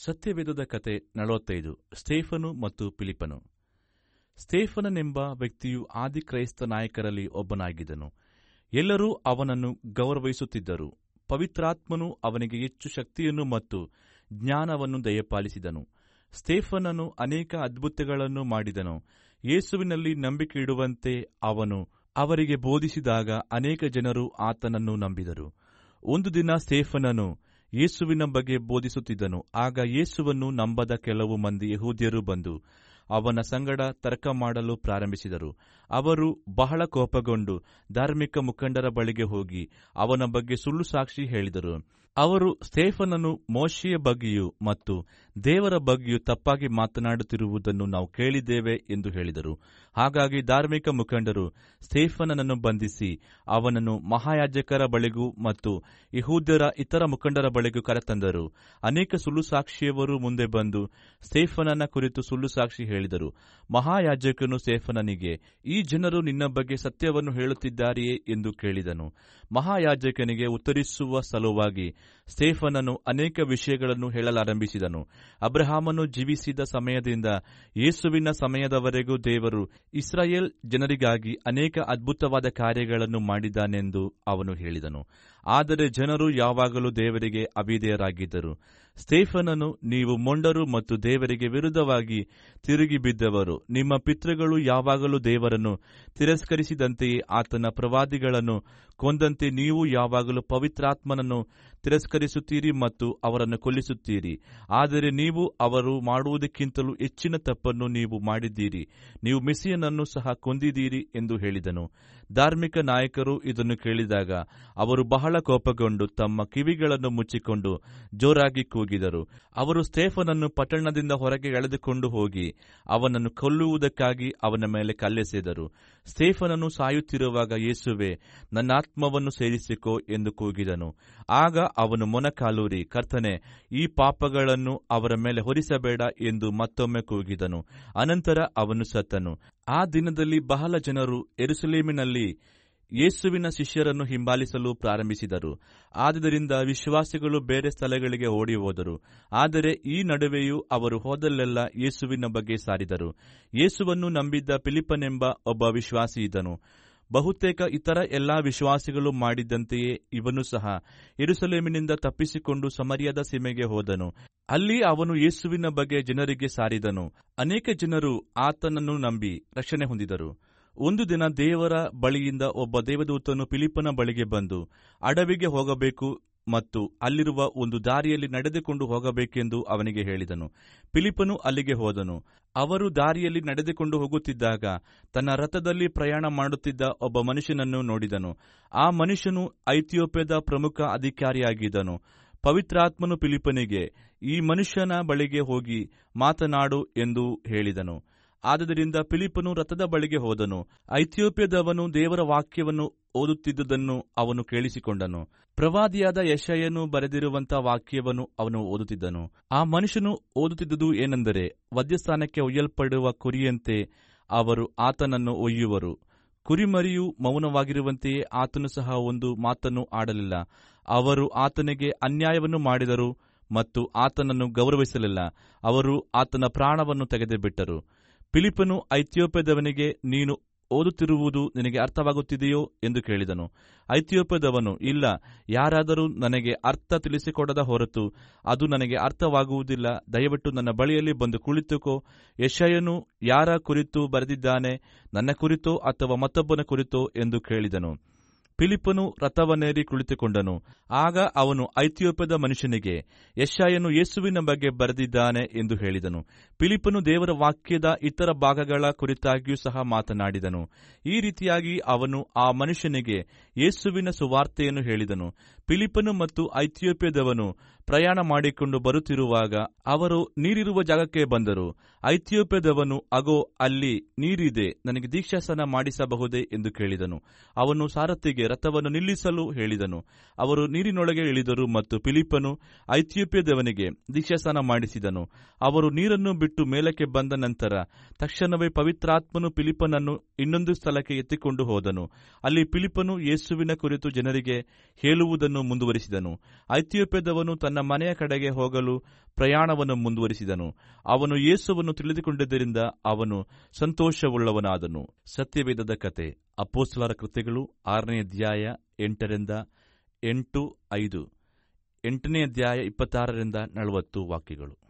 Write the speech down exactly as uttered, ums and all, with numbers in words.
ಸತ್ಯವೇದದ ಕತೆ ನಲವತ್ತೈದು. ಸ್ಟೇಫನು ಮತ್ತು ಫಿಲಿಪ್ಪನು. ಸ್ಟೇಫನನೆಂಬ ವ್ಯಕ್ತಿಯು ಆದಿ ಕ್ರೈಸ್ತ ನಾಯಕರಲ್ಲಿ ಒಬ್ಬನಾಗಿದ್ದನು. ಎಲ್ಲರೂ ಅವನನ್ನು ಗೌರವಿಸುತ್ತಿದ್ದರು. ಪವಿತ್ರಾತ್ಮನು ಅವನಿಗೆ ಹೆಚ್ಚು ಶಕ್ತಿಯನ್ನು ಮತ್ತು ಜ್ಞಾನವನ್ನು ದಯಪಾಲಿಸಿದನು. ಸ್ಟೇಫನನು ಅನೇಕ ಅದ್ಭುತಗಳನ್ನು ಮಾಡಿದನು. ಯೇಸುವಿನಲ್ಲಿ ನಂಬಿಕೆಯಿಡುವಂತೆ ಅವನು ಅವರಿಗೆ ಬೋಧಿಸಿದಾಗ ಅನೇಕ ಜನರು ಆತನನ್ನು ನಂಬಿದರು. ಒಂದು ದಿನ ಸ್ಟೇಫನನು ಯೇಸುವಿನ ಬಗ್ಗೆ ಬೋಧಿಸುತ್ತಿದ್ದನು. ಆಗ ಯೇಸುವನ್ನು ನಂಬದ ಕೆಲವು ಮಂದಿ ಯೆಹೂದ್ಯರು ಬಂದು ಅವನ ಸಂಗಡ ತರ್ಕ ಮಾಡಲು ಪ್ರಾರಂಭಿಸಿದರು. ಅವರು ಬಹಳ ಕೋಪಗೊಂಡು ಧಾರ್ಮಿಕ ಮುಖಂಡರ ಬಳಿಗೆ ಹೋಗಿ ಅವನ ಬಗ್ಗೆ ಸುಳ್ಳು ಸಾಕ್ಷಿ ಹೇಳಿದರು. ಅವರು ಸ್ಟೇಫನನು ಮೋಶೆಯ ಬಗ್ಗೆಯೂ ಮತ್ತು ದೇವರ ಬಗ್ಗೆಯೂ ತಪ್ಪಾಗಿ ಮಾತನಾಡುತ್ತಿರುವುದನ್ನು ನಾವು ಕೇಳಿದ್ದೇವೆ ಎಂದು ಹೇಳಿದರು. ಹಾಗಾಗಿ ಧಾರ್ಮಿಕ ಮುಖಂಡರು ಸ್ಟೇಫನನನ್ನು ಬಂಧಿಸಿ ಅವನನ್ನು ಮಹಾಯಾಜಕರ ಬಳಿಗೂ ಮತ್ತು ಯೆಹೂದ್ಯರ ಇತರ ಮುಖಂಡರ ಬಳಿಗೂ ಕರೆತಂದರು. ಅನೇಕ ಸುಳ್ಳು ಸಾಕ್ಷಿಯವರು ಮುಂದೆ ಬಂದು ಸ್ಟೇಫನನ ಕುರಿತು ಸುಳ್ಳು ಸಾಕ್ಷಿ ಹೇಳಿದರು. ಮಹಾಯಾಜಕನು ಸ್ಟೇಫನನಿಗೆ, ಈ ಜನರು ನಿನ್ನ ಬಗ್ಗೆ ಸತ್ಯವನ್ನು ಹೇಳುತ್ತಿದ್ದಾರೆಯೇ ಎಂದು ಕೇಳಿದನು. ಮಹಾಯಾಜಕನಿಗೆ ಉತ್ತರಿಸುವ ಸಲುವಾಗಿ ಸ್ಟೇಫನನು ಅನೇಕ ವಿಷಯಗಳನ್ನು ಹೇಳಲಾರಂಭಿಸಿದನು. ಅಬ್ರಹಾಮನು ಜೀವಿಸಿದ ಸಮಯದಿಂದ ಯೇಸುವಿನ ಸಮಯದವರೆಗೂ ದೇವರು ಇಸ್ರಾಯೇಲ್ ಜನರಿಗಾಗಿ ಅನೇಕ ಅದ್ಭುತವಾದ ಕಾರ್ಯಗಳನ್ನು ಮಾಡಿದ್ದಾನೆಂದು ಅವನು ಹೇಳಿದನು. ಆದರೆ ಜನರು ಯಾವಾಗಲೂ ದೇವರಿಗೆ ಅವಿಧೇಯರಾಗಿದ್ದರು. ಸ್ಟೇಫನನು, ನೀವು ಮೊಂಡರು ಮತ್ತು ದೇವರಿಗೆ ವಿರುದ್ಧವಾಗಿ ತಿರುಗಿ ಬಿದ್ದವರು. ನಿಮ್ಮ ಪಿತೃಗಳು ಯಾವಾಗಲೂ ದೇವರನ್ನು ತಿರಸ್ಕರಿಸಿದಂತೆಯೇ ಆತನ ಪ್ರವಾದಿಗಳನ್ನು ಕೊಂದಂತೆ ನೀವು ಯಾವಾಗಲೂ ಪವಿತ್ರಾತ್ಮನನ್ನು ತಿರಸ್ಕರಿಸುತ್ತೀರಿ ಮತ್ತು ಅವರನ್ನು ಕೊಲ್ಲಿಸುತ್ತೀರಿ. ಆದರೆ ನೀವು ಅವರು ಮಾಡುವುದಕ್ಕಿಂತಲೂ ಹೆಚ್ಚಿನ ತಪ್ಪನ್ನು ನೀವು ಮಾಡಿದ್ದೀರಿ. ನೀವು ಮೆಸ್ಸಿಯನನ್ನು ಸಹ ಕೊಂದಿದ್ದೀರಿ ಎಂದು ಹೇಳಿದನು. ಧಾರ್ಮಿಕ ನಾಯಕರು ಇದನ್ನು ಕೇಳಿದಾಗ ಅವರು ಬಹಳ ಕೋಪಗೊಂಡು ತಮ್ಮ ಕಿವಿಗಳನ್ನು ಮುಚ್ಚಿಕೊಂಡು ಜೋರಾಗಿ ಕೂಗಿದರು. ಅವರು ಸ್ಟೇಫನನ್ನು ಪಟ್ಟಣದಿಂದ ಹೊರಗೆ ಎಳೆದುಕೊಂಡು ಹೋಗಿ ಅವನನ್ನು ಕೊಲ್ಲುವುದಕ್ಕಾಗಿ ಅವನ ಮೇಲೆ ಕಲ್ಲೆಸೆದರು. ಸ್ಟೇಫನನು ಸಾಯುತ್ತಿರುವಾಗ ಯೇಸುವೆ, ನನ್ನ ಆತ್ಮವನ್ನು ಸೇರಿಸಿಕೋ ಎಂದು ಕೂಗಿದನು. ಆಗ ಅವನು ಮೊಣಕಾಲೂರಿ, ಕರ್ತನೇ, ಈ ಪಾಪಗಳನ್ನು ಅವರ ಮೇಲೆ ಹೊರಿಸಬೇಡ ಎಂದು ಮತ್ತೊಮ್ಮೆ ಕೂಗಿದನು. ಅನಂತರ ಅವನು ಸತ್ತನು. ಆ ದಿನದಲ್ಲಿ ಬಹಳ ಜನರು ಯೆರೂಸಲೇಮಿನಲ್ಲಿ ಯೇಸುವಿನ ಶಿಷ್ಯರನ್ನು ಹಿಂಬಾಲಿಸಲು ಪ್ರಾರಂಭಿಸಿದರು. ಆದ್ದರಿಂದ ವಿಶ್ವಾಸಿಗಳು ಬೇರೆ ಸ್ಥಳಗಳಿಗೆ ಓಡಿ ಹೋದರು. ಆದರೆ ಈ ನಡುವೆಯೂ ಅವರು ಹೋದಲ್ಲೆಲ್ಲ ಯೇಸುವಿನ ಬಗ್ಗೆ ಸಾರಿದರು. ಯೇಸುವನ್ನು ನಂಬಿದ್ದ ಫಿಲಿಪ್ಪನೆಂಬ ಒಬ್ಬ ವಿಶ್ವಾಸಿ ಇದ್ದನು. ಬಹುತೇಕ ಇತರ ಎಲ್ಲಾ ವಿಶ್ವಾಸಿಗಳು ಮಾಡಿದಂತೆಯೇ ಇವನು ಸಹ ಯೆರೂಸಲೇಮಿನಿಂದ ತಪ್ಪಿಸಿಕೊಂಡು ಸಮರಿಯಾದ ಸೀಮೆಗೆ ಹೋದನು. ಅಲ್ಲಿ ಅವನು ಯೇಸುವಿನ ಬಗ್ಗೆ ಜನರಿಗೆ ಸಾರಿದನು. ಅನೇಕ ಜನರು ಆತನನ್ನು ನಂಬಿ ರಕ್ಷಣೆ ಹೊಂದಿದರು. ಒಂದು ದಿನ ದೇವರ ಬಳಿಯಿಂದ ಒಬ್ಬ ದೇವದೂತನು ಫಿಲಿಪ್ಪನ ಬಳಿಗೆ ಬಂದು ಅಡವಿಗೆ ಹೋಗಬೇಕು ಮತ್ತು ಅಲ್ಲಿರುವ ಒಂದು ದಾರಿಯಲ್ಲಿ ನಡೆದುಕೊಂಡು ಹೋಗಬೇಕೆಂದು ಅವನಿಗೆ ಹೇಳಿದನು. ಫಿಲಿಪ್ಪನು ಅಲ್ಲಿಗೆ ಹೋದನು. ಅವರು ದಾರಿಯಲ್ಲಿ ನಡೆದುಕೊಂಡು ಹೋಗುತ್ತಿದ್ದಾಗ ತನ್ನ ರಥದಲ್ಲಿ ಪ್ರಯಾಣ ಮಾಡುತ್ತಿದ್ದ ಒಬ್ಬ ಮನುಷ್ಯನನ್ನು ನೋಡಿದನು. ಆ ಮನುಷ್ಯನು ಐಥಿಯೋಪ್ಯದ ಪ್ರಮುಖ ಅಧಿಕಾರಿಯಾಗಿದ್ದನು. ಪವಿತ್ರಾತ್ಮನು ಫಿಲಿಪ್ಪನಿಗೆ, ಈ ಮನುಷ್ಯನ ಬಳಿಗೆ ಹೋಗಿ ಮಾತನಾಡು ಎಂದು ಹೇಳಿದನು. ಆದ್ದರಿಂದ ಫಿಲಿಪ್ಪನು ರಥದ ಬಳಿಗೆ ಹೋದನು. ಐಥಿಯೋಪ್ಯದವನು ದೇವರ ವಾಕ್ಯವನ್ನು ಓದುತ್ತಿದ್ದುದನ್ನು ಅವನು ಕೇಳಿಸಿಕೊಂಡನು. ಪ್ರವಾದಿಯಾದ ಯೆಶಾಯನು ಬರೆದಿರುವಂತಹ ವಾಕ್ಯವನ್ನು ಅವನು ಓದುತ್ತಿದ್ದನು. ಆ ಮನುಷ್ಯನು ಓದುತ್ತಿದ್ದುದು ಏನೆಂದರೆ, ವಧ್ಯಸ್ಥಾನಕ್ಕೆ ಒಯ್ಯಲ್ಪಡುವ ಕುರಿಯಂತೆ ಅವರು ಆತನನ್ನು ಒಯ್ಯುವರು. ಕುರಿಮರಿಯು ಮೌನವಾಗಿರುವಂತೆಯೇ ಆತನು ಸಹ ಒಂದು ಮಾತನ್ನು ಆಡಲಿಲ್ಲ. ಅವರು ಆತನಿಗೆ ಅನ್ಯಾಯವನ್ನು ಮಾಡಿದರು ಮತ್ತು ಆತನನ್ನು ಗೌರವಿಸಲಿಲ್ಲ. ಅವರು ಆತನ ಪ್ರಾಣವನ್ನು ತೆಗೆದುಬಿಟ್ಟರು. ಫಿಲಿಪ್ಪನು ಐಥಿಯೋಪ್ಯದವನಿಗೆ, ನೀನು ಓದುತ್ತಿರುವುದು ನಿನಗೆ ಅರ್ಥವಾಗುತ್ತಿದೆಯೋ ಎಂದು ಕೇಳಿದನು. ಐಥಿಯೋಪ್ಯದವನು, ಇಲ್ಲ, ಯಾರಾದರೂ ನನಗೆ ಅರ್ಥ ತಿಳಿಸಿಕೊಡದ ಹೊರತು ಅದು ನನಗೆ ಅರ್ಥವಾಗುವುದಿಲ್ಲ. ದಯವಿಟ್ಟು ನನ್ನ ಬಳಿಯಲ್ಲಿ ಬಂದು ಕುಳಿತುಕೋ. ಯೆಶಾಯನು ಯಾರ ಕುರಿತು ಬರೆದಿದ್ದಾನೆ, ನನ್ನ ಕುರಿತೋ ಅಥವಾ ಮತ್ತೊಬ್ಬನ ಕುರಿತೋ ಎಂದು ಕೇಳಿದನು. ಫಿಲಿಪ್ಪನು ರಥವನ್ನೇರಿ ಕುಳಿತುಕೊಂಡನು. ಆಗ ಅವನು ಐಥಿಯೋಪ್ಯದ ಮನುಷ್ಯನಿಗೆ, ಯೆಶಾಯನು ಯೇಸುವಿನ ಬಗ್ಗೆ ಬರೆದಿದ್ದಾನೆ ಎಂದು ಹೇಳಿದನು. ಫಿಲಿಪ್ಪನು ದೇವರ ವಾಕ್ಯದ ಇತರ ಭಾಗಗಳ ಕುರಿತಾಗಿಯೂ ಸಹ ಮಾತನಾಡಿದನು. ಈ ರೀತಿಯಾಗಿ ಅವನು ಆ ಮನುಷ್ಯನಿಗೆ ಯೇಸುವಿನ ಸುವಾರ್ತೆಯನ್ನು ಹೇಳಿದನು. ಫಿಲಿಪ್ಪನು ಮತ್ತು ಐಥಿಯೋಪ್ಯದವನು ಪ್ರಯಾಣ ಮಾಡಿಕೊಂಡು ಬರುತ್ತಿರುವಾಗ ಅವರು ನೀರಿರುವ ಜಾಗಕ್ಕೆ ಬಂದರು. ಐಥಿಯೋಪ್ಯದವನು, ಅಗೋ, ಅಲ್ಲಿ ನೀರಿದೆ, ನನಗೆ ದೀಕ್ಷಾಸ್ನಾನ ಮಾಡಿಸಬಹುದೇ ಎಂದು ಕೇಳಿದನು. ಅವನು ಸಾರಥಿಗೆ ರಥವನ್ನು ನಿಲ್ಲಿಸಲು ಹೇಳಿದನು. ಅವರು ನೀರಿನೊಳಗೆ ಇಳಿದರು ಮತ್ತು ಫಿಲಿಪ್ಪನು ಐಥಿಯೋಪ್ಯದವನಿಗೆ ದೀಕ್ಷಾಸ್ನಾನ ಮಾಡಿಸಿದನು. ಅವರು ನೀರನ್ನು ಬಿಟ್ಟು ಮೇಲಕ್ಕೆ ಬಂದ ನಂತರ ತಕ್ಷಣವೇ ಪವಿತ್ರಾತ್ಮನು ಫಿಲಿಪ್ಪನನ್ನು ಇನ್ನೊಂದು ಸ್ಥಳಕ್ಕೆ ಎತ್ತಿಕೊಂಡು ಹೋದನು. ಅಲ್ಲಿ ಫಿಲಿಪ್ಪನು ಯೇಸು ಯೇಸುವಿನ ಕುರಿತು ಜನರಿಗೆ ಹೇಳುವುದನ್ನು ಮುಂದುವರಿಸಿದನು. ಐಥಿಯೋಪ್ಯದವನು ತನ್ನ ಮನೆಯ ಕಡೆಗೆ ಹೋಗಲು ಪ್ರಯಾಣವನ್ನು ಮುಂದುವರಿಸಿದನು. ಅವನು ಯೇಸುವನ್ನು ತಿಳಿದುಕೊಂಡಿದ್ದರಿಂದ ಅವನು ಸಂತೋಷವುಳ್ಳವನಾದನು. ಸತ್ಯವೇದದ ಕತೆ. ಅಪೊಸ್ತಲರ ಕೃತ್ಯಗಳು ಆರನೇ ಅಧ್ಯಾಯ ಎಂಟರಿಂದ ಎಂಟು ಐದು ಎಂಟನೇ ಅಧ್ಯಾಯ ಇಪ್ಪತ್ತಾರರಿಂದ ನಲವತ್ತು ವಾಕ್ಯಗಳು.